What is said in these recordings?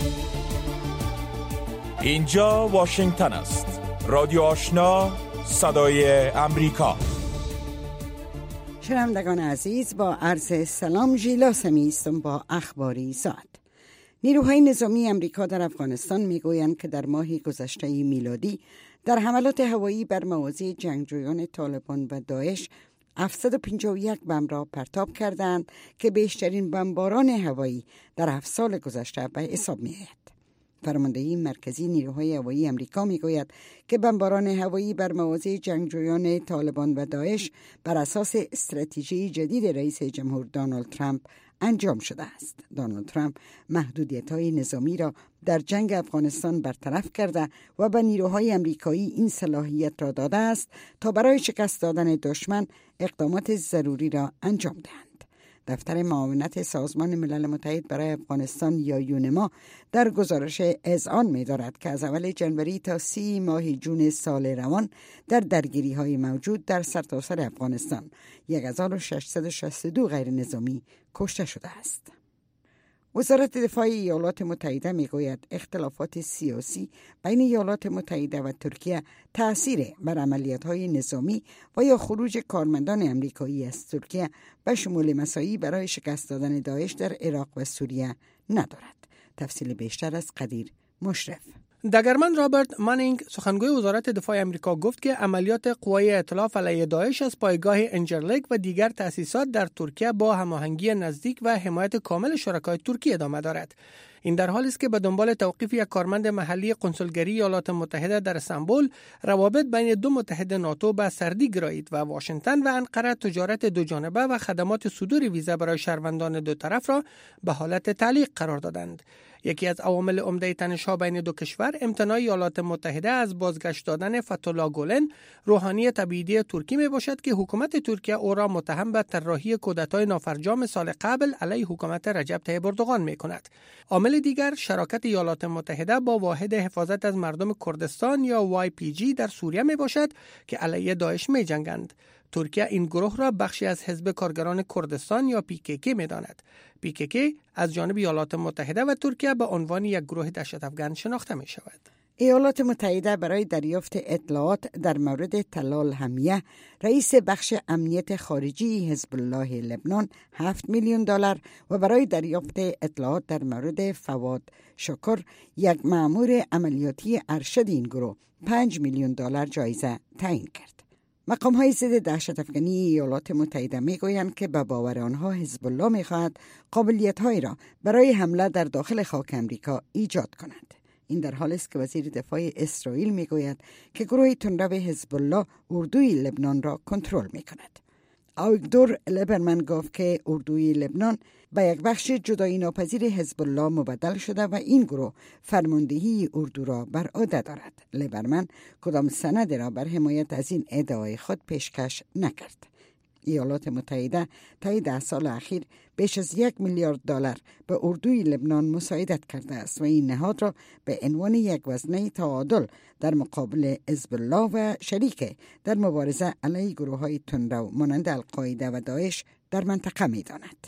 اینجا واشنگتن است. رادیو آشنا، صدای امریکا. شنوندگان عزیز، با عرض سلام، ژیلا سمی هستم با اخباری ساعت. نیروهای نظامی امریکا در افغانستان میگویند که در ماه گذشته میلادی در حملات هوایی بر مواضع جنگجویان طالبان و داعش 751 بمب را پرتاب کردند که بیشترین بمباران هوایی در 7 سال گذشته به حساب می‌آید. فرماندهی مرکزی نیروهای هوایی امریکا میگوید که بمباران هوایی بر مواضع جنگجویان طالبان و داعش بر اساس استراتژی جدید رئیس جمهور دونالد ترامپ انجام شده است. دونالد ترامپ محدودیت‌های نظامی را در جنگ افغانستان برطرف کرده و به نیروهای امریکایی این صلاحیت را داده است تا برای شکست دادن دشمن اقدامات ضروری را انجام دهند. دفتر معاونت سازمان ملل متحد برای افغانستان یا یونما در گزارش اذعان می‌دارد که از اول جنوری تا 30 ماه جون سال روان در درگیری‌های موجود در سرتاسر افغانستان 1662 غیر نظامی کشته شده است. وزارت دفاع ایالات متحده میگوید اختلافات سیاسی بین ایالات متحده و ترکیه تأثیر بر عملیات‌های نظامی و یا خروج کارمندان امریکایی از ترکیه به شمول مساعی برای شکست دادن داعش در عراق و سوریه ندارد. تفصیل بیشتر از قدیر مشرف. دگرمن رابرت مانینگ سخنگوی وزارت دفاع امریکا گفت که عملیات قوای ائتلاف علیه داعش از پایگاه انجرلیک و دیگر تأسیسات در ترکیه با هماهنگی نزدیک و حمایت کامل شرکای ترکی ادامه دارد. این در حالی است که به دنبال توقیف یک کارمند محلی کنسولگری ایالات متحده در استانبول، روابط بین دو متحد ناتو به سردی گرایید و واشنگتن و انقره تجارت دو جانبه و خدمات صدور ویزا برای شهروندان دو طرف را به حالت تعلیق قرار دادند. یکی از عوامل عمده تنش‌ها بین دو کشور امتناع ایالات متحده از بازگشت دادن فتح‌الله گولن، روحانی تبعیدی ترکی میباشد که حکومت ترکیه او را متهم به طراحی کودتای نافرجام سال قبل علیه حکومت رجب طیب اردوغان میکند. عامل دیگر شراکت ایالات متحده با واحد حفاظت از مردم کردستان یا YPG در سوریه میباشد که علیه داعش میجنگند. ترکیه این گروه را بخشی از حزب کارگران کردستان یا PKK می‌داند. PKK از جانب ایالات متحده و ترکیه به عنوان یک گروه دهشت‌افکن شناخته می‌شود. ایالات متحده برای دریافت اطلاعات در مورد طلال حمیه، رئیس بخش امنیت خارجی حزب الله لبنان 7 میلیون دلار و برای دریافت اطلاعات در مورد فواد شکر، یک مأمور عملیاتی ارشد این گروه 5 میلیون دلار جایزه تعیین کرد. مقام‌های ضد دهشت‌افکنی ایالات متحده می‌گویند که به باور آنها حزب الله می‌خواهد قابلیت‌هایی را برای حمله در داخل خاک امریکا ایجاد کند. این در حالی است که وزیر دفاع اسرائیل می‌گوید که گروه تندرو حزب الله اردوی لبنان را کنترل می‌کند. آویگدور لیبرمن گفت که اردوی لبنان به یک بخش جدایی ناپذیر حزب الله مبدل شده و این گروه فرماندهی اردو را بر عهده دارد. لیبرمن کدام سند را بر حمایت از این ادعای خود پیشکش نکرد. ایالات متحده طی 10 سال اخیر بیش از 1 میلیارد دلار به اردوی لبنان مساعدت کرده است و این نهاد را به عنوان یک وزنه تعادل در مقابل حزب الله و شریک در مبارزه علیه گروه‌های تندرو مانند القاعده و داعش در منطقه می‌داند.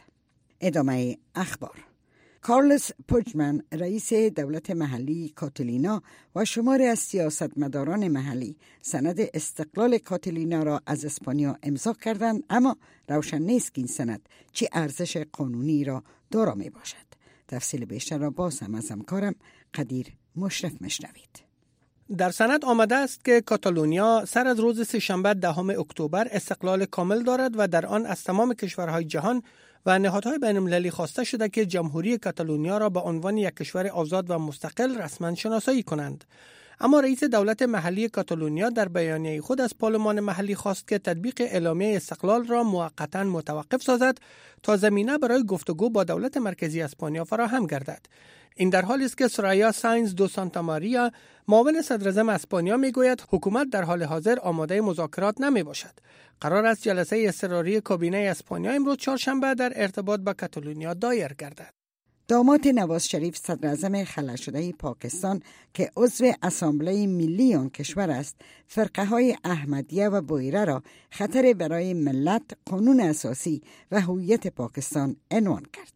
ادامه اخبار. کارلوس پوچمن، رئیس دولت محلی کاتالینا و شماری از سیاستمداران محلی سند استقلال کاتالینا را از اسپانیا امضا کردند، اما روشن نیست که این سند چه ارزش قانونی را دارا می باشد. تفصیل بیشتر را باز هم از همکارم قدیر مشرف میشنوید. در سند آمده است که کاتالونیا سر از روز سه‌شنبه 10 اکتبر استقلال کامل دارد و در آن از تمام کشورهای جهان و نهادهای بین‌المللی خواسته شده که جمهوری کاتالونیا را به عنوان یک کشور آزاد و مستقل رسما شناسایی کنند. اما رئیس دولت محلی کاتالونیا در بیانیه خود از پارلمان محلی خواست که تطبیق اعلامیه استقلال را موقتا متوقف سازد تا زمینه برای گفتگو با دولت مرکزی اسپانیا فراهم گردد. این در حالی است که سرایا ساینز دو سانتا ماریا، معاون صدراعظم اسپانیا، میگوید حکومت در حال حاضر آماده مذاکرات نمی باشد. قرار است جلسه اضطراری کابینه اسپانیا امروز چهارشنبه در ارتباط با کاتالونیا دایر گردد. داماد نواز شریف صدراعظم خلع شده پاکستان که عضو اسامبله ملی آن کشور است، فرقه های احمدیه و بویره را خطر برای ملت، قانون اساسی و هویت پاکستان عنوان کرد.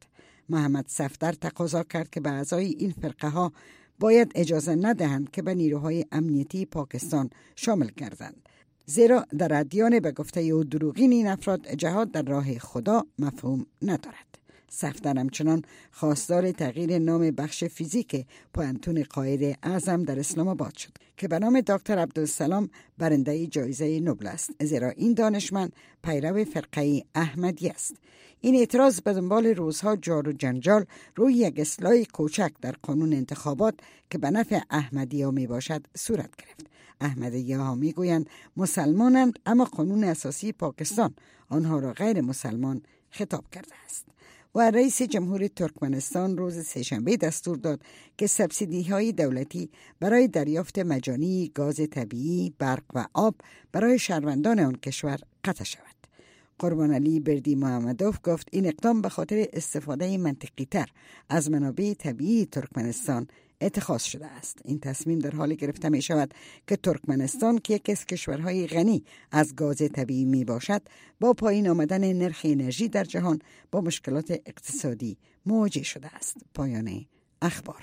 محمد صفدر تقاضا کرد که به اعضای این فرقه ها باید اجازه ندهند که به نیروهای امنیتی پاکستان شامل گردند، زیرا در ادیان به گفته او دروغین این افراد جهاد در راه خدا مفهوم ندارد. صفدر همچنان خواستار تغییر نام بخش فیزیک پوهنتون قائد اعظم در اسلام آباد شد که به نام دکتر عبدالسلام برنده جایزه نوبل است، زیرا این دانشمند پیرو فرقه احمدی است. این اعتراض به دنبال روزها جار و جنجال روی یک اصلاح کوچک در قانون انتخابات که به نفع احمدی‌ها می باشد صورت گرفت. احمدی‌ها می گویند مسلمانند، اما قانون اساسی پاکستان آنها را غیر مسلمان خطاب کرده است. و رئیس جمهور ترکمنستان روز سه‌شنبه دستور داد که سبسیدی‌های دولتی برای دریافت مجانی گاز طبیعی، برق و آب برای شهروندان آن کشور قطع شود. قربان علی بردی محمدوف گفت این اقدام به خاطر استفاده منطقی تر از منابع طبیعی ترکمنستان اتخاذ شده است. این تصمیم در حالی گرفته می شود که ترکمنستان که یکی از کشورهای غنی از گاز طبیعی می باشد، با پایین آمدن نرخ انرژی در جهان با مشکلات اقتصادی مواجه شده است. پایان اخبار.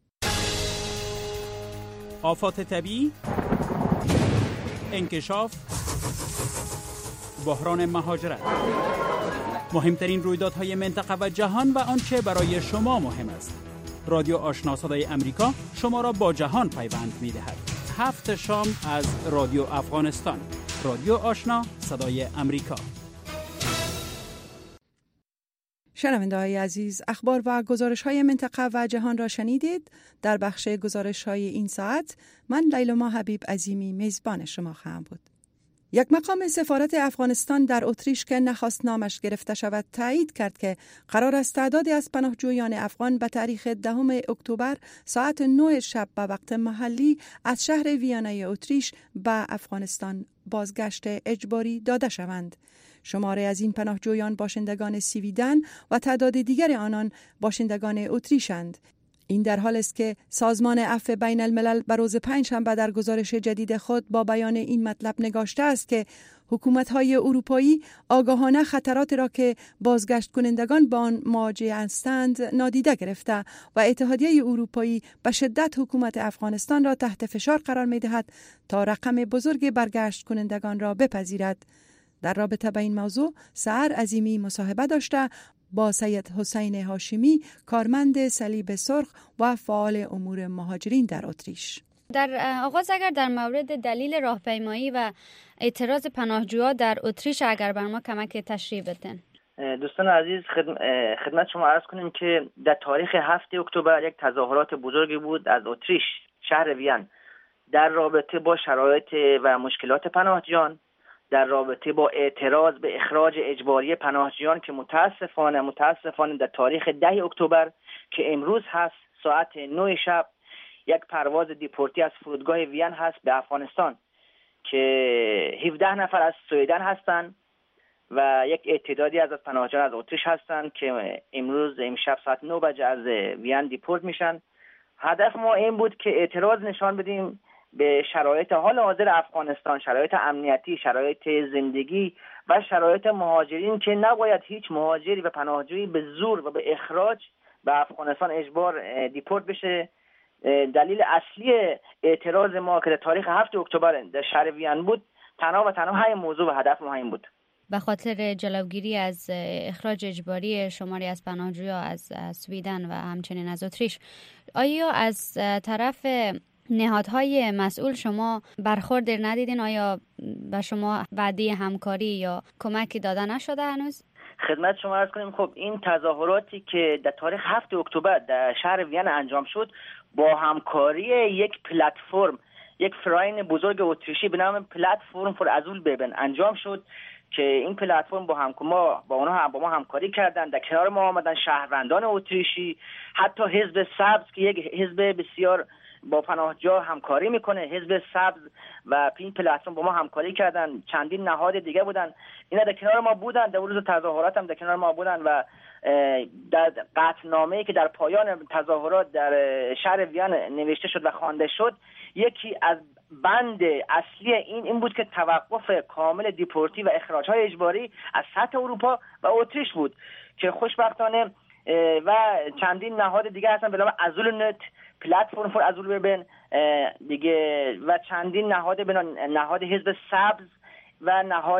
آفات طبیعی، انکشاف، بحران مهاجرت، مهمترین رویدادهای منطقه و جهان و آنچه برای شما مهم است. رادیو آشنا صدای امریکا شما را با جهان پیوند می‌دهد. 7 شام از رادیو افغانستان. رادیو آشنا صدای امریکا. شنونده‌های عزیز، اخبار و گزارش‌های منطقه و جهان را شنیدید. در بخش گزارش‌های این ساعت من لیلا حبیب عظیمی میزبان شما خواهم بود. یک مقام سفارت افغانستان در اتریش که نخواست نامش گرفته شود تایید کرد که قرار است تعدادی از پناهجویان افغان به تاریخ 10 اکتبر ساعت 9 شب به وقت محلی از شهر ویانای اتریش به افغانستان بازگشت اجباری داده شوند. شماره از این پناهجویان باشندگان سویدن و تعداد دیگر آنان باشندگان اتریشند. این در حال است که سازمان عفو بین الملل به روز پنجشنبه در گزارش جدید خود با بیان این مطلب نگاشته است که حکومت‌های اروپایی آگاهانه خطرات را که بازگشت کنندگان با آن مواجه هستند نادیده گرفته و اتحادیه اروپایی به شدت حکومت افغانستان را تحت فشار قرار می‌دهد تا رقم بزرگ برگشت کنندگان را بپذیرد. در رابطه با این موضوع سحر عظیمی مصاحبه داشته با سید حسین هاشمی، کارمند صلیب سرخ و فعال امور مهاجرین در اتریش. در آغاز اگر در مورد دلیل راهپیمایی و اعتراض پناهجوها در اتریش اگر بر ما کمک تشریح بدین. دوستان عزیز، خدمت شما عرض کنیم که در تاریخ 7 اکتبر یک تظاهرات بزرگی بود از اتریش شهر وین در رابطه با شرایط و مشکلات پناهجویان، در رابطه با اعتراض به اخراج اجباری پناهجویان که متاسفانه در تاریخ 10 اکتبر که امروز هست ساعت 9 شب یک پرواز دیپورتی از فرودگاه وین هست به افغانستان که 17 نفر از سویدن هستند و یک تعدادی از پناهجویان از اتریش هستند که امشب ساعت 9 بجه از وین دیپورت میشن. هدف ما این بود که اعتراض نشان بدیم به شرایط حال حاضر افغانستان، شرایط امنیتی، شرایط زندگی و شرایط مهاجرین که نباید هیچ مهاجری و پناهجویی به زور و به اخراج به افغانستان اجبار دیپورت بشه. دلیل اصلی اعتراض ما که در تاریخ 7 اکتبر در شهر وین بود تنها همین موضوع و هدف ما همین بود. به خاطر جلوگیری از اخراج اجباری شماری از پناهجویان از سویدن و همچنین از اتریش، آیا از طرف نهادهای مسئول شما برخورد ندیدین؟ آیا به شما وعده همکاری یا کمکی داده نشده هنوز؟ خدمت شما عرض کنیم خب این تظاهراتی که در تاریخ 7 اکتبر در شهر وین انجام شد با همکاری یک پلتفرم، یک فراین بزرگ اتریشی به نام پلتفرم فور ازول بیبن انجام شد که این پلتفرم با ما همکاری کردند. در کنار ما آمدن شهروندان اتریشی، حتی حزب سبز که یک حزب بسیار با پناهجوها همکاری میکنه، حزب سبز و این پلتفرم با ما همکاری کردن. چندین نهاد دیگه بودن، اینا در کنار ما بودن، در روز تظاهرات هم در کنار ما بودن و در قطعنامه‌ای که در پایان تظاهرات در شهر وین نوشته شد و خوانده شد، یکی از بند اصلی این بود که توقف کامل دیپورتی و اخراج‌های اجباری از سطح اروپا و اتریش بود که خوشبختانه و چندین نهاد دیگه هستن به نام ازولنت، پلتفرم فور ازولبربن دیگه، و چندین نهاد به نهاد حزب سبز و نهاد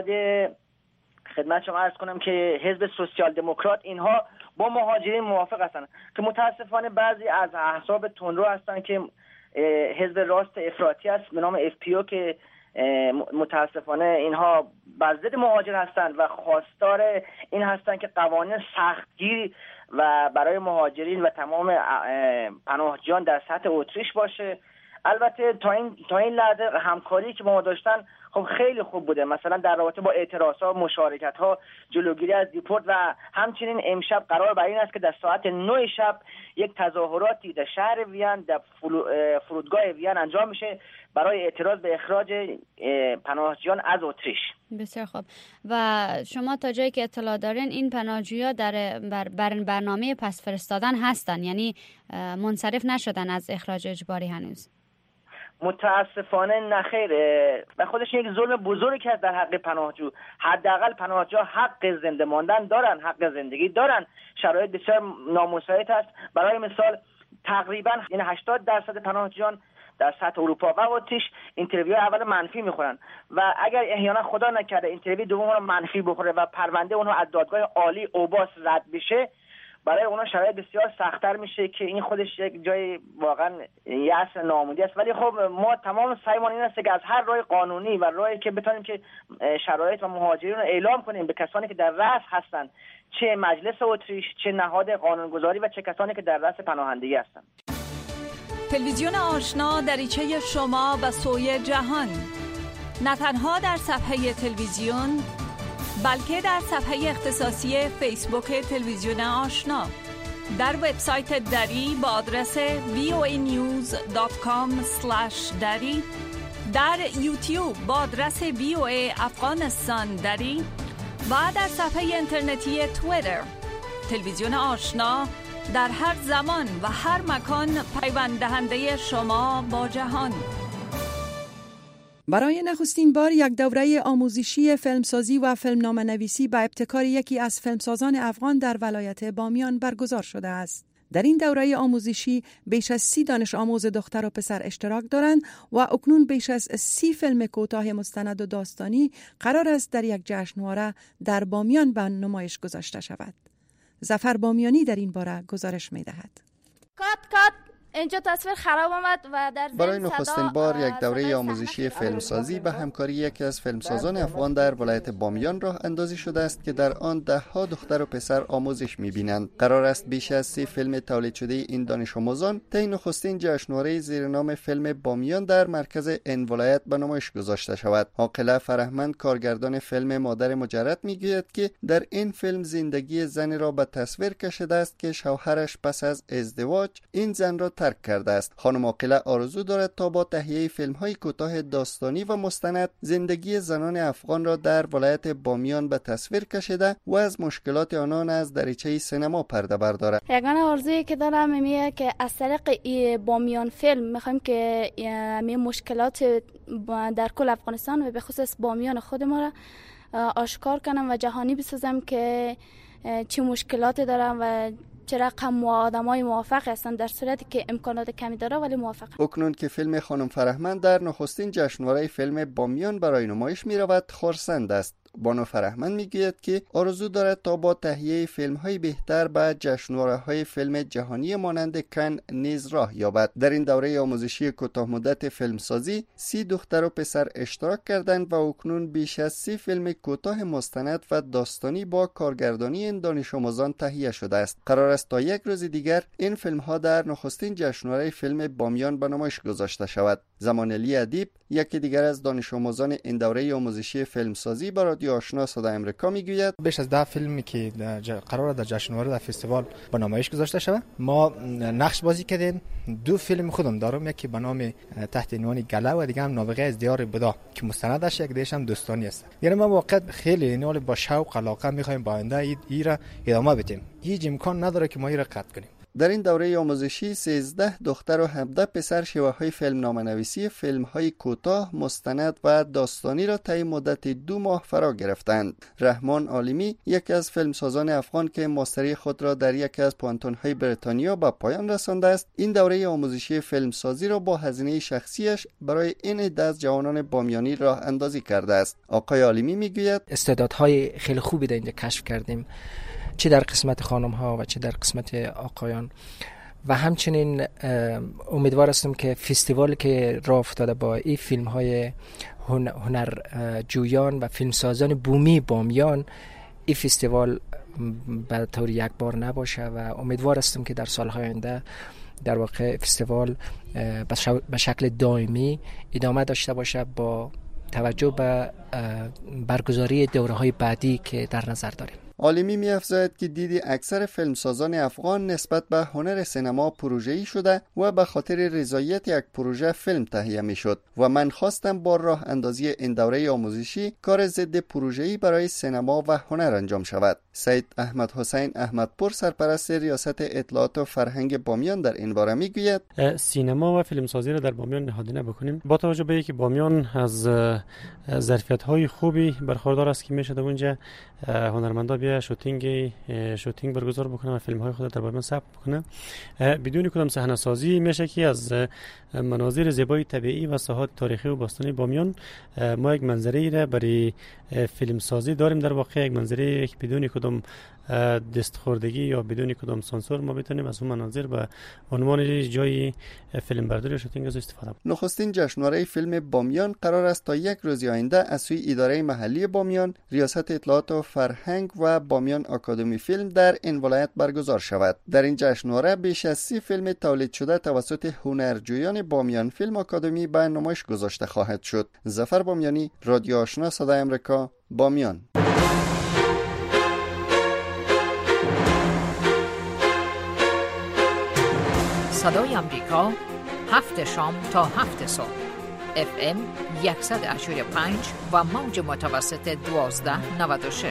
خدمت شما عرض کنم که حزب سوسیال دموکرات. اینها با مهاجرین موافق هستن که متاسفانه بعضی از احزاب تندرو هستن که حزب راست افراطی است به نام FPO که متاسفانه اینها بر ضد مهاجر هستند و خواستار این هستند که قوانین سختگیر و برای مهاجرین و تمام پناهجویان در سطح اتریش باشه. البته تا این لحظه همکاری که ما داشتن خب خیلی خوب بوده، مثلا در رابطه با اعتراضات، مشارکت‌ها، جلوگیری از دیپورت و همچنین امشب قرار بر این است که در ساعت 9 شب یک تظاهراتی در شهر وین در فرودگاه وین انجام میشه برای اعتراض به اخراج پناهجویان از اتریش. بسیار خوب. و شما تا جایی که اطلاع دارین این پناهجویان بر برنامه پس فرستادن هستن، یعنی منصرف نشدن از اخراج اجباری هنوز؟ متاسفانه نخیر و خودش یک ظلم بزرگی است در حق پناهجو. حداقل پناهجوها حق زنده ماندن دارن، حق زندگی دارن. شرایط بسیار نامساعد است. برای مثال تقریبا یعنی 80% پناهجویان در سطح اروپا و اتریش اینترویو اول منفی میخورن و اگر احیانا خدا نکرده اینترویو دوم رو منفی بخوره و پرونده اونها از دادگاه عالی اوباس رد بشه، برای اونا شرایط بسیار سخت‌تر میشه که این خودش یک جای واقعا یأس ناامیدی است. ولی خب ما تمام سعیمون این است که از هر راه قانونی و راهی که بتونیم که شرایط و مهاجرین رو اعلام کنیم به کسانی که در رأس هستن، چه مجلس اتریش، چه نهاد قانونگذاری و چه کسانی که در رأس پناهندگی هستن. تلویزیون آشنا دریچه شما به سوی جهان، نه تنها در صفحه تلویزیون بلکه در صفحه اختصاصی فیسبوک تلویزیون آشنا، در وبسایت دری با آدرس voanews.com/dari، در یوتیوب با آدرس VOA افغانستان دری و در صفحه اینترنتی توییتر. تلویزیون آشنا در هر زمان و هر مکان پیوند دهنده شما با جهان. برای نخستین بار یک دوره آموزشی فیلمسازی و فیلمنامه نویسی به ابتکار یکی از فیلمسازان افغان در ولایت بامیان برگزار شده است. در این دوره آموزشی بیش از 30 دانش آموز دختر و پسر اشتراک دارند و اکنون بیش از 30 فیلم کوتاه مستند و داستانی قرار است در یک جشنواره در بامیان به نمایش گذاشته شود. ظفر بامیانی در این باره گزارش می دهد. کات اینجا تصویر خراب آمد و در برای نخستین بار یک دوره آموزشی فیلمسازی به همکاری یکی از فیلمسازان افغان در ولایت بامیان راه اندازی شده است که در آن 10 ها دختر و پسر آموزش می‌بینند. قرار است بیش از 30 فیلم تولید شده این دانش آموزان طی نخستین جشنواره زیر نام فیلم بامیان در مرکز این ولایت به نمایش گذاشته شود. عاقله فرهمند کارگردان فیلم مادر مجرد میگوید که در این فیلم زندگی زنی را به تصویر کشیده است که شوهرش پس از ازدواج این زن را ترک کرده است. خانم عاقله آرزو دارد تا با تهیه فیلم‌های کوتاه داستانی و مستند زندگی زنان افغان را در ولایت بامیان به تصویر کشیده و از مشکلات آنان از دریچه سینما پرده بردارد. یگانه آرزویی که دارم اینه که از طریق بامیان فیلم می‌خوایم که این مشکلات در کل افغانستان و به خصوص بامیان خود ما را آشکار کنم و جهانی بسازم که چه مشکلاتی دارم و چه رقم آدمای موافق هستند در صورتی که امکانات کمی داره ولی موافق. اکنون که فیلم خانم فرهمند در نخستین جشنواره فیلم بامیان برای نمایش می رود خرسند است. بانو فرهمند میگوید که آرزو دارد تا با تهیه فیلم‌های بهتر به جشنواره‌های فیلم جهانی مانند کن نیز راه یابد. در این دوره آموزشی کوتاه مدت فیلمسازی 30 دختر و پسر اشتراک کردند و اکنون بیش از 30 فیلم کوتاه مستند و داستانی با کارگردانی این دانش آموزان تهیه شده است. قرار است تا یک روز دیگر این فیلم‌ها در نخستین جشنواره فیلم بامیان به نمایش گذاشته شود. زمانعلی ادیب یکی دیگر از دانش آموزان این دوره آموزشی فیلمسازی با رادیو آشنا صدای آمریکا میگوید بیش از 10 فیلمی که قرار در جشنواره در فستیوال به نمایش گذاشته شود. ما نقش بازی کردیم. 2 فیلم خودم دارم، یکی به نام تحت عنوان گله و دیگه هم نابغه از دیار بودا که مستندش یک دیش هم دوستانی است. یعنی ما واقعا خیلی با شوق علاقه میخوایم با آینده ای را ادامه بدیم. هیچ امکان نداره که ما این را قطع کنیم. در این دوره آموزشی 13 دختر و 17 پسر شیوه‌های فیلم نامه‌نویسی، فیلم‌های کوتاه، مستند و داستانی را طی مدت 2 ماه فرا گرفتند. رحمان عالمی، یکی از فیلمسازان افغان که ماستری خود را در یکی از پانتون‌های بریتانیا به پایان رسانده است، این دوره آموزشی فیلمسازی را با هزینه شخصیش برای این عده از جوانان بامیانی راه اندازی کرده است. آقای عالمی میگوید استعدادهای خیلی خوبی در اینجا کشف کردیم، چه در قسمت خانم ها و چه در قسمت آقایان، و همچنین امیدوار هستم که فستیوالی که راه افتاده با این فیلم های هنرجویان و فیلمسازان بومی بامیان، این فستیوال به طور یک بار نباشه و امیدوار هستم که در سالهای آینده در واقع فستیوال به شکل دائمی ادامه داشته باشه با توجه به برگزاری دوره‌های بعدی که در نظر داریم. عالمی می‌افزاید که دیدی اکثر فیلمسازان افغان نسبت به هنر سینما پروژه‌ای شده و به خاطر رضایت یک پروژه فیلم تهیه می‌شد و من خواستم با راه اندازی این دوره آموزشی کار ضد پروژه‌ای برای سینما و هنر انجام شود. سید احمد حسین احمدپور، سرپرست ریاست اطلاعات و فرهنگ بامیان، در این باره می‌گوید سینما و فیلمسازی را در بامیان نهادینه بکنیم با توجه به اینکه بامیان از ظرفیت‌های خوبی برخوردار است که میشه در اونجا هنرمندا بیا شوتینگ برگزار بکنه و فیلم های خود در بامیان ثبت بکنه بدون کدام صحنه سازی. میشه که از مناظر زیبای طبیعی و ساحات تاریخی و باستانی بامیان ما یک منظره را برای فیلم سازی داریم، در واقع یک منظره که بدون کدام دستخوردگی یا بدون کدام سانسور ما بتونیم از اون مناظر به عنوان جای فیلم برداری و شوتینگ از استفاده کنیم. نخستین جشنواره فیلم بامیان قرار است تا 1 روز آینده از سوی اداره محلی بامیان، ریاست اطلاعات و فرهنگ و بامیان آکادمی فیلم در این ولایت برگزار شود. در این جشنواره بیش از 30 فیلم تولید شده توسط هنرجویان بامیان فیلم آکادمی به نمایش گذاشته خواهد شد. ظفر بامیانی، رادیو آشنا صدای آمریکا، بامیان. صدای آمریکا 7 شام تا 7 صبح FM 100.5 و موج متوسط 1296.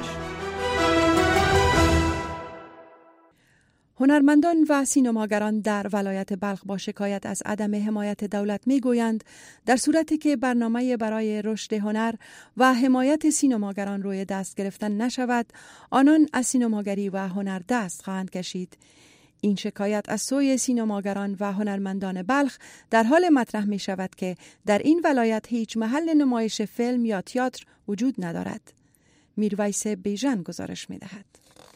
هنرمندان و سینماگران در ولایت بلخ با شکایت از عدم حمایت دولت میگویند در صورتی که برنامه برای رشد هنر و حمایت سینماگران روی دست گرفتن نشود، آنان از سینماگری و هنر دست خواهند کشید. این شکایت از سوی سینماگران و هنرمندان بلخ در حال مطرح می شود که در این ولایت هیچ محل نمایش فیلم یا تئاتر وجود ندارد. میرویس بیژن گزارش می دهد.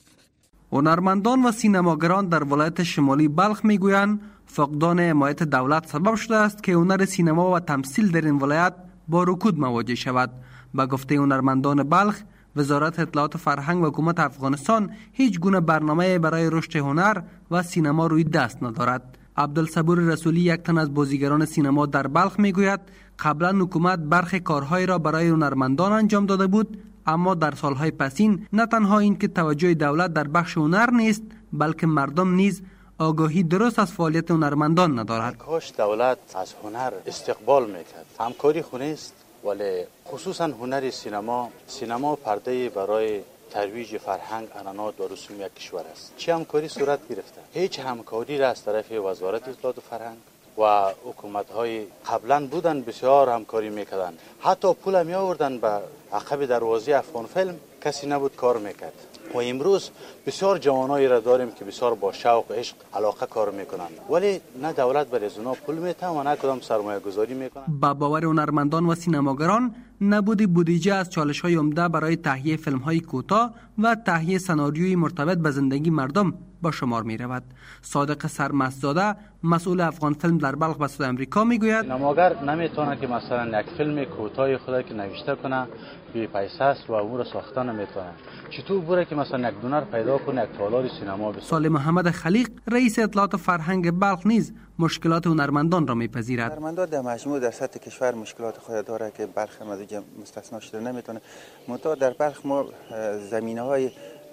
هنرمندان و سینماگران در ولایت شمالی بلخ می گویند فقدان حمایت دولت سبب شده است که هنر سینما و تمثیل در این ولایت با رکود مواجه شود. به گفته هنرمندان بلخ، وزارت اطلاعات و فرهنگ و حکومت افغانستان هیچ گونه برنامه برای رشد هنر و سینما روی دست ندارد. عبدالصبور رسولی، یک تن از بازیگران سینما در بلخ، میگوید قبلا حکومت برخی کارهای را برای هنرمندان انجام داده بود، اما در سالهای پسین نه تنها این که توجه دولت در بخش هنر نیست، بلکه مردم نیز آگاهی درست از فعالیت هنرمندان ندارد. کاش دولت از هنر استقبال میکرد. همکاری خونیست، ولی خصوصا هنر سینما پرده برای ترویج فرهنگ، عنعنات و رسوم یک کشور است. چه همکاری صورت گرفته؟ هیچ همکاری را از طرف وزارت اطلاعات و فرهنگ و حکومت‌های قبلا بودن بسیار همکاری میکردن، حتی پول هم میآوردن به عقب دروازه افغان فیلم، کسی نبود کار میکرد. و امروز بسیار جوانایی را داریم که بسیار با شوق و عشق علاقه کار میکنن، ولی نه دولت برای از اونا پول میده و نه کدام سرمایه گذاری میکنن. با باور هنرمندان و سینماگران، نبود بودجه از چالش‌های عمده برای تهیه فیلم‌های کوتاه و تهیه سناریوی مرتبط به زندگی مردم با شمار می رود. صادق سرمستزاده، مسئول افغان فیلم در بلخ به صدای آمریکا میگوید سینماگر نمیتونه که مثلا یک فیلم کوتاه خودی که نوشته کنه بی پیسه است و اون رو ساخته نمیتونه. چطور بوره که مثلا یک دونر پیدا کنه یک تالار سینما بسازه؟ سال محمد خلیق، رئیس اطلاعات فرهنگ بلخ، نیز مشکلات هنرمندان را میپذیرد. هنرمندان در مجموع در سطح کشور مشکلات خود داره که بلخ از اینجا مستثنا شده نمیتونه. منتها در بلخ ما زمینه‌های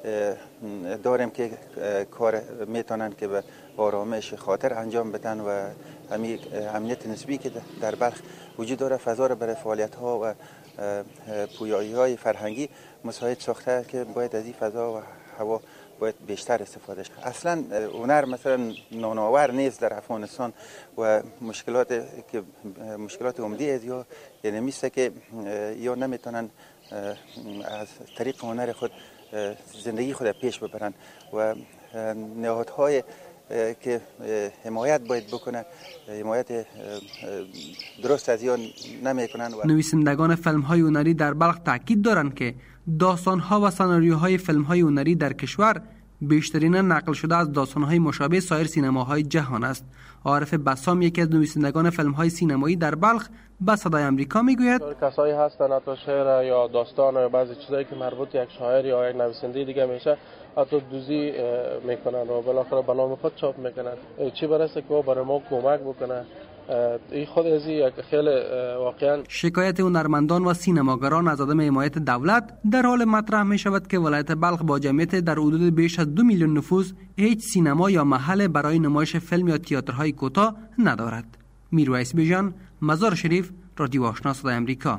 داریم که کار میتونن که به آرامش خاطر انجام بدن و امنیت نسبی که در بلخ وجود داره فضا را برای فعالیت‌ها و پویایی‌های فرهنگی مساعد ساخته که باید از این فضا و هوا باید بیشتر استفاده شد. اصلا هنر مثلا نانآور نیست در افغانستان و مشکلات عمده است، یا یعنی میسته که یا نمیتونن از طریق هنر خود زندگی خود پیش ببرن و نهادهای که حمایت باید بکنن حمایت درست از یا نمیکنن. نویسندگان فیلم های هنری در بلخ تاکید دارند که داستان ها و سناریوهای فیلم های هنری در کشور بیشترین نقل شده از داستان های مشابه سایر سینماهای جهان است. عارف بسام یکی از نویسندگان فیلم های سینمایی در بلخ به صدای آمریکا میگوید کسایی هستن حتی شعر یا داستان یا بعضی چیزایی که مربوط یک شاعر یا یک نویسنده دیگه میشه حتی دوزی میکنن و بالاخره به نام خود چاپ میکنن. چی برسه که برای ما کمک بکنه. این خود از یک خیلی واقعا شکایت هنرمندان و سینماگران از عدم حمایت دولت در حال مطرح می شود که ولایت بلخ با جمعیت در حدود بیش از 2 میلیون نفوس هیچ سینما یا محل برای نمایش فیلم یا تئاترهای کوتاه ندارد. میرویس بیژن، مزار شریف، رادیو آشنا صدای آمریکا.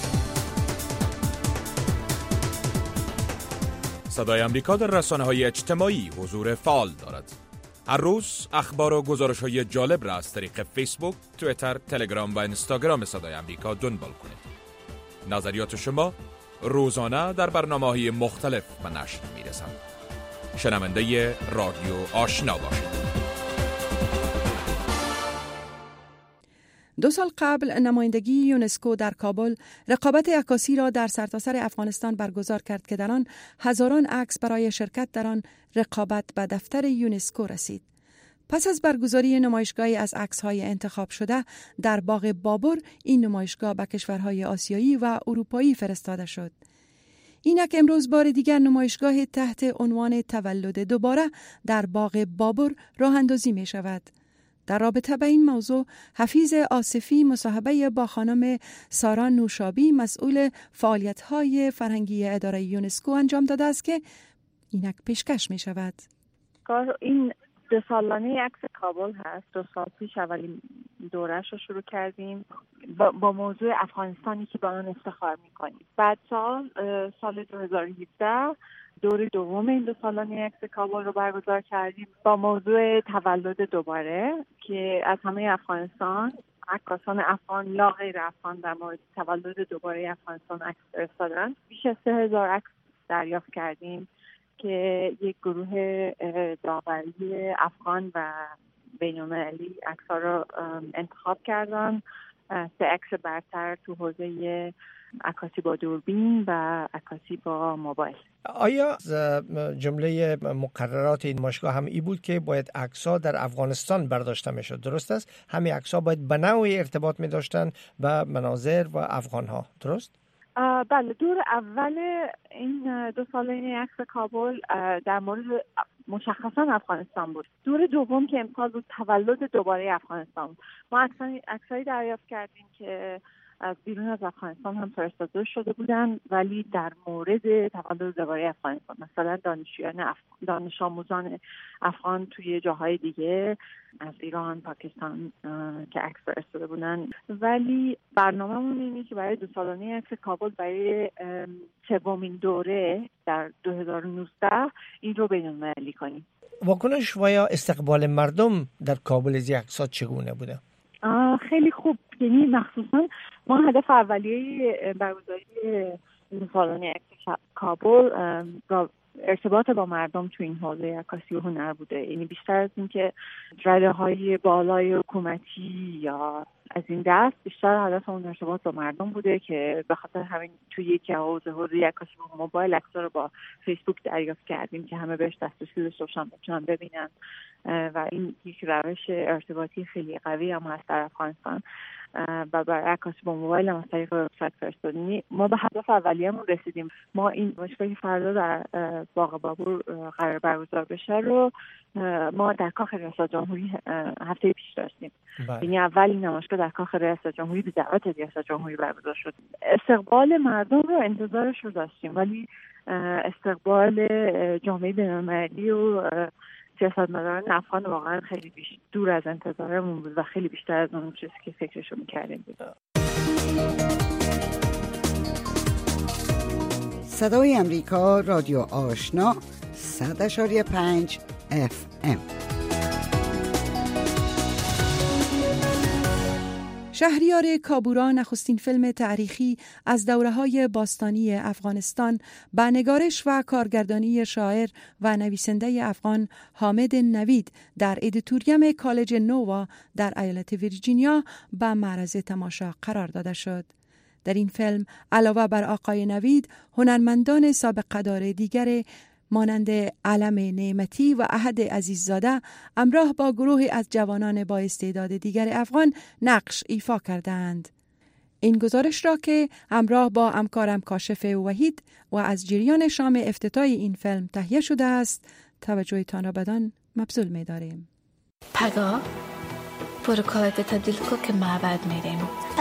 صدای آمریکا در رسانه‌های اجتماعی حضور فعال دارد. هر روز اخبار و گزارش‌های جالب را از طریق فیسبوک، توییتر، تلگرام و اینستاگرام صدای آمریکا دنبال کنید. نظریات شما روزانه در برنامه‌های مختلف به نشر می‌رسند. شنونده رادیو آشنا باشید. 2 سال قبل نمایندگی یونسکو در کابل رقابت عکاسی را در سرتاسر افغانستان برگزار کرد که در آن هزاران عکس برای شرکت در آن رقابت به دفتر یونسکو رسید. پس از برگزاری نمایشگاهی از عکس‌های انتخاب شده در باغ بابر، این نمایشگاه به کشورهای آسیایی و اروپایی فرستاده شد. اینک امروز بار دیگر نمایشگاه تحت عنوان تولد دوباره در باغ بابر راه اندازی می شود. در رابطه با این موضوع حفیظ آصفی مصاحبه با خانم سارا نوشابی مسئول فعالیت‌های فرهنگی اداره یونسکو انجام داده است که اینک پیشکش می شود. این 2 سالانه عکس کابل هست. 2 سال پیش اولین دورش رو شروع کردیم با موضوع افغانستانی که با آن افتخار می‌کنیم. بعد سال 2017 دور دوم این 2 سالانه عکس کابل رو برگزار کردیم با موضوع تولد دوباره که از همه افغانستان عکاسان افغان یا غیر افغان در مورد تولد دوباره افغانستان عکس فرستادن. بیش از 3000 عکس دریافت کردیم که یک گروه داوری افغان و بین‌المللی عکس‌ها رو انتخاب کردن. 3 عکس برتر تو حوزه عکاسی با دوربین و عکاسی با موبایل. آیا جمله مقررات این نمایشگاه هم ای بود که باید عکس‌ها در افغانستان برداشته میشد، درست است؟ همین عکس‌ها باید به نوعی ارتباط می داشتن به مناظر و افغان‌ها، درست؟ بله، دور اول این 2 سالانه عکس کابل در مورد مشخصا افغانستان بود. دور دوم که امسال بود تولد دوباره افغانستان بود. ما عکسایی دریافت کردیم که از بیرون از افغانستان هم فرستاده شده بودن ولی در مورد تولد دوباره افغانستان، مثلا دانش آموزان افغان توی جاهای دیگه از ایران، پاکستان که عکس فرستاده بودن. ولی برنامه‌مون اینه که برای 2 سالانه عکس کابل برای 3مین دوره در 2019 این رو بین‌المللی کنیم. واکنش و یا استقبال مردم در کابل از عکس‌ها چگونه بوده؟ خیلی خوب. یعنی مخصوصا ما هدف اولیه برگزاری سالانه عکس کابل ارتباط با مردم تو این حوزه عکاسی و هنر بوده. یعنی بیشتر از این که رده‌های بالای حکومتی یا از این دست، بیشتر هدف اون ارتباط با مردم بوده که به خاطر همین توی یکی حوزه عکاسی با موبایل عکس‌ها رو با فیسبوک دریافت کردیم که همه بهش دسترسی داشته باشن بتونن ببینن و این یک روش ارتباطی خیلی قوی هم هست در افغانستان و برای عکاسی با موبایل هم از طریق وبسایت فرستادنی ما به هدف اولیه‌مون رسیدیم. ما این نمایشگاهی فردا در باغ بابور قرار برگزار بشه رو ما در کاخ ریاست جمهوری هفته پیش داشتیم. یعنی اولین نمایشگاه در کاخ ریاست جمهوری به دعوت ریاست جمهوری برگزار شد. استقبال مردم رو انتظارش رو داشتیم ولی استقبال جامعه بین‌المللی و سیاستمداران افغان واقعا خیلی دور از انتظارمون بود و خیلی بیشتر از اون چیزی که فکرشو می‌کردیم بود. صدای امریکا، رادیو آشنا، 100.5 FM. شهریار کابورا نخستین فیلم تاریخی از دوره‌های باستانی افغانستان با نگارش و کارگردانی شاعر و نویسنده افغان حامد نوید در ادیتوریم کالج نووا در ایالت ویرجینیا به معرض تماشا قرار داده شد. در این فیلم علاوه بر آقای نوید، هنرمندان سابقه دار دیگر مانند علم نعمتی و احد عزیززاده همراه با گروه از جوانان با استعداد دیگر افغان نقش ایفا کردند. این گزارش را که همراه با همکارم کاشف وحید و از جریان شام افتتاحی این فیلم تهیه شده است، توجهتان را بدان مبذول می داریم. پگاه برو کارت تبدیل کن که معبد میریم.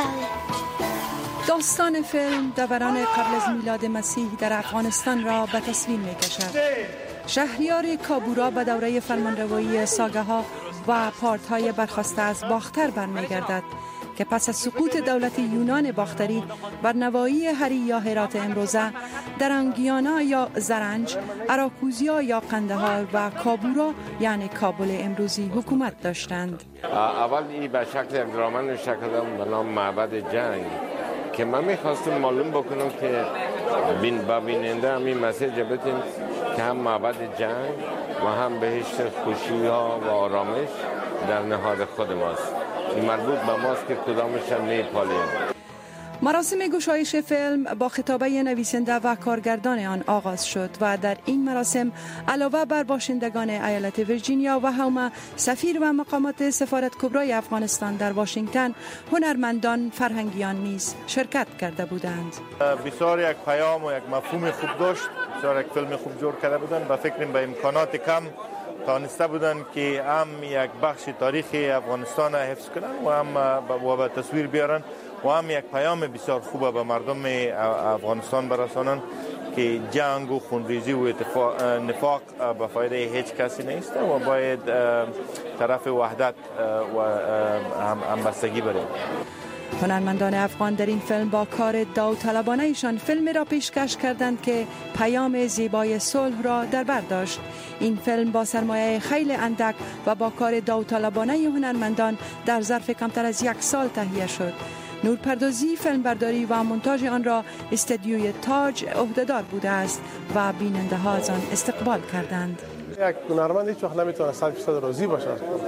داستان فیلم دوران قبل از میلاد مسیح در افغانستان را به تصویر می کشد. شهریار کابورا به دوره فرمانروایی ساگه ها و پارتهای برخواسته از باختر برمیگردد که پس از سقوط دولت یونان باختری بر نواحی هری یا هرات امروزه، درانگیانا یا زرنج، اراکوزیا یا قندهار و کابورا یعنی کابل امروزی حکومت داشتند. اول این به شکل یک درامن شکل دادم به نام معبد جنگ که من میخواستم معلوم بکنم که با بیننده همین مسیج بدیم که هم معبد جنگ و هم بهشت خوشی ها و آرامش در نهاد خود ماست. این مربوط به ماست که کدامش هم میپالیم. مراسم گشایش فیلم با خطابه نویسنده و کارگردان آن آغاز شد و در این مراسم علاوه بر باشندگان ایالت ویرجینیا و هم سفیر و مقامات سفارت کبرای افغانستان در واشنگتن، هنرمندان فرهنگیان نیز شرکت کرده بودند. بسیار یک پیام و یک مفهوم خوب داشت، بسیار یک فیلم خوب جور کرده بودند. با فکریم به امکانات کم توانسته بودند که هم یک بخش تاریخی افغانستان حفظ کنند و هم به تصویر بیارن و هم یک پیام بسیار خوبه به مردم افغانستان برسانند که جنگ و خونریزی و نفاق به فایده هیچ کسی نیست و باید طرف وحدت و همبستگی بریم. هنرمندان افغان در این فیلم با کار داوطلبانه ایشان فیلم را پیشکش کردند که پیام زیبای صلح را در بر داشت. این فیلم با سرمایه خیلی اندک و با کار داوطلبانه هنرمندان در ظرف کمتر از 1 سال تهیه شد. نورپردازی، فیلمبرداری و مونتاژ آن را استودیوی تاج عهده‌دار بوده است و بیننده ها از آن استقبال کردند. یک هنرمند هیچ وقت نمیتونه 100% راضی باشه.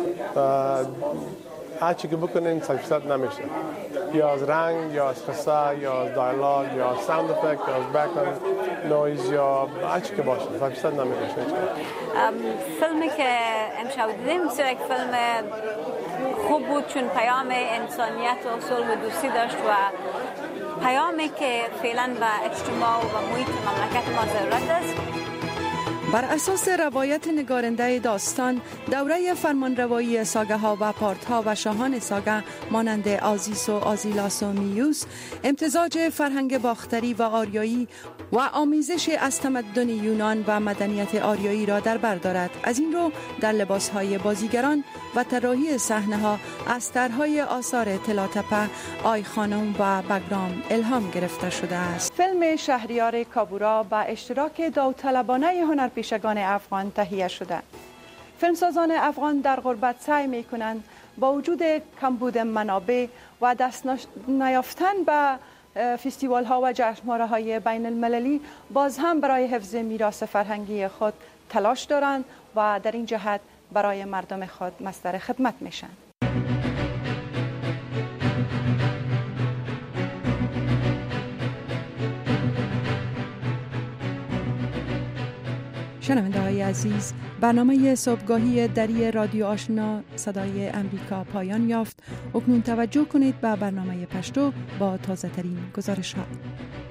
هر چی که بکنین 100% نمیشه. یا از رنگ، یا از قصه، یا از دیالوگ، یا از ساوند افکت، یا از بک‌گراند نویز، یا هر چی که باشه 100% نمیشه. فیلمی که امشب دیدیم یک فیلم خوب بود چون پیام انسانیت و صلح و دوستی داشت و پیامی که فعلا به اجتماع و محیط مملکت ما ضرورت است. بر اساس روایت نگارنده داستان، دوره فرمانروایی ساگه ها و پارتها و شاهان ساگه مانند آزیس و آزیلاس و میوس، امتزاج فرهنگ باختری و آریایی و آمیزش از تمدن یونان و مدنیت آریایی را در بر دارد. از این رو در لباسهای بازیگران و طراحی صحنه‌ها از طرح‌های آثار طلاتپه، آی خانم و بگرام الهام گرفته شده است. فیلم شهریار کابورا با اشتراک داوطلبانه هنرپیشگان افغان تهیه شده. فیلمسازان افغان در غربت سعی می‌کنند با وجود کمبود منابع و دست نیافتن به فستیوال‌ها و جشنواره‌های بین المللی باز هم برای حفظ میراث فرهنگی خود تلاش دارند و در این جهت برای مردم خود مصدر خدمت میشن. شنونده های عزیز، برنامه صبحگاهی دری رادیو آشنا صدای امریکا پایان یافت. اکنون توجه کنید به برنامه پشتو با تازه ترین گزارش ها.